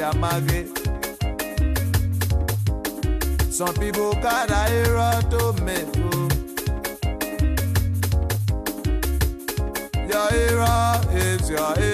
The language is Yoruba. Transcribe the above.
Yamage. Some people got a hero to make. Your hero is your hero.